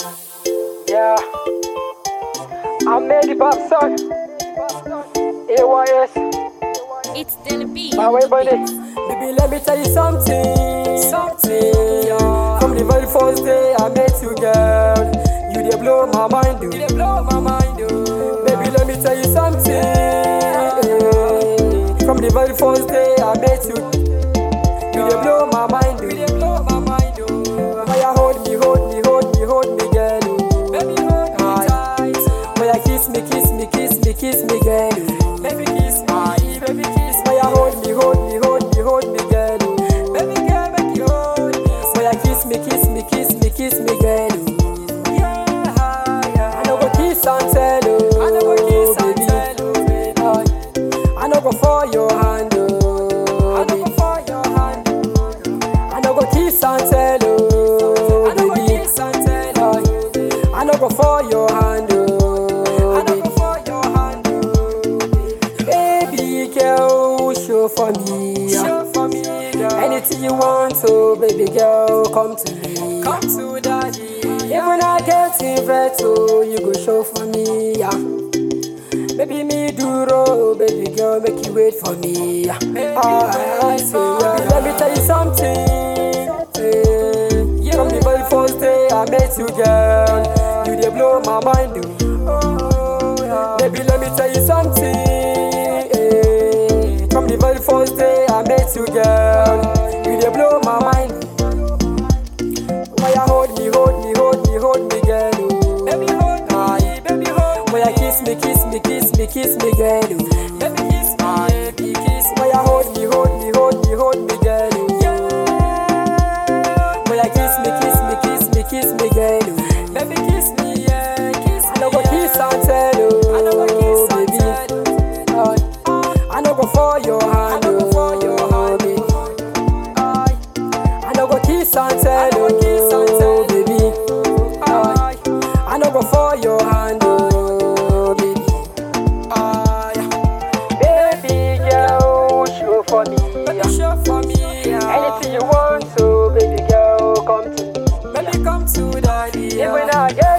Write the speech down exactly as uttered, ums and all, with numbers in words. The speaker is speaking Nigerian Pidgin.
Yeah, I made the pop song. A Y S. It's gonna be My way, buddy. Baby, let me tell you something, something. Yeah. From the very first day I met you, girl, you dey blow my mind, you dey blow my mind, oh. Baby, let me tell you something. From the very first day I met you, you dey blow my mind, you dey blow my mind, oh. Why you hold me, hold me, hold me, hold me, girl, oh. Baby, hold me tight. Why you kiss me, kiss me, kiss me, kiss me, girl, oh. Baby, kiss me, baby, kiss me. Why you hold me, hold me, hold me, hold me, girl, oh. Baby, girl, make you hold me. Why you kiss me, kiss me, kiss me, kiss me, girl, oh. I no go kiss and tell, oh. I no go kiss and tell, oh, baby. I no go for your hand, oh. I no go for your hand, oh. I no go kiss and tell, oh. I no go kiss and tell, oh. I no go for your hand, oh. I no go for your hand, oh. Baby girl, show for me, show for me, girl. Anything you want, so baby girl, come to me, come to daddy. Even I get in veto, you go show for me, yeah. Baby me do roll, baby girl, make you wait for me, yeah. Oh, I say, yeah. Let me tell you something, yeah. From the very first day I met you, girl, you dey blow my mind, oh. Yeah. Baby, let me tell you something, yeah. From the very first day I met you, girl, you dey blow my mind. Why you hold me, hold me, hold me, hold me, girl, oh. Baby hold me, baby hold me. Why you kiss me, kiss me, kiss me, kiss me, girl, oh. Baby kiss me, baby kiss me. Why you hold me, hold me, hold me, hold me, girl, oh. Yeah. Why you kiss me, kiss me, kiss me, kiss me, girl, oh. Baby kiss me, yeah, kiss me. I no go kiss and tell, oh. I no go kiss and tell, oh. I no go for your hand, oh. For your hand, baby. I no go kiss and tell, oh. I no go for your hand, oh, baby. Ah, yeah. Baby girl, show for me. Baby, show for me, yeah. Anything you want, so baby girl, come to me. Baby, come to daddy, yeah. Even I get